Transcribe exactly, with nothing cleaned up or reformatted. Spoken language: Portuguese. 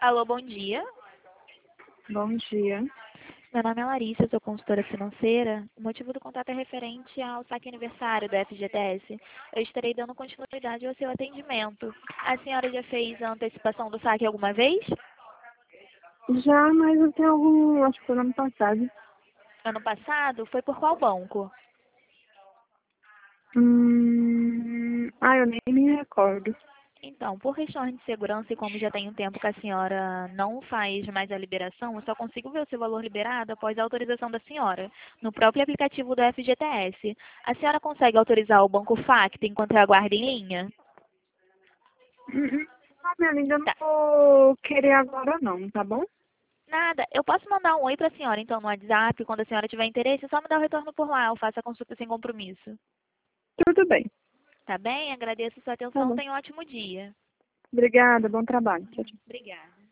Alô, bom dia. Bom dia. Meu nome é Larissa, eu sou consultora financeira. O motivo do contato é referente ao saque aniversário do F G T S. Eu estarei dando continuidade ao seu atendimento. A senhora já fez a antecipação do saque alguma vez? Já, mas eu tenho algum, acho que foi no ano passado. Ano passado? Foi por qual banco? Hum, ah, eu nem me recordo. Então, por questões de segurança e como já tem um tempo que a senhora não faz mais a liberação, eu só consigo ver o seu valor liberado após a autorização da senhora, no próprio aplicativo do F G T S. A senhora consegue autorizar o Banco Facto enquanto eu aguardo em linha? Hum, hum. Ah, minha linda, eu não Tá. vou querer agora não, tá bom? Nada. Eu posso mandar um oi para a senhora, então, no WhatsApp, quando a senhora tiver interesse, é só me dar o retorno por lá. Eu faço a consulta sem compromisso. Tudo bem. Tá bem? Agradeço a sua Tá atenção. bom. Tenha um ótimo dia. Obrigada, bom trabalho. Tchau, tchau. Obrigada.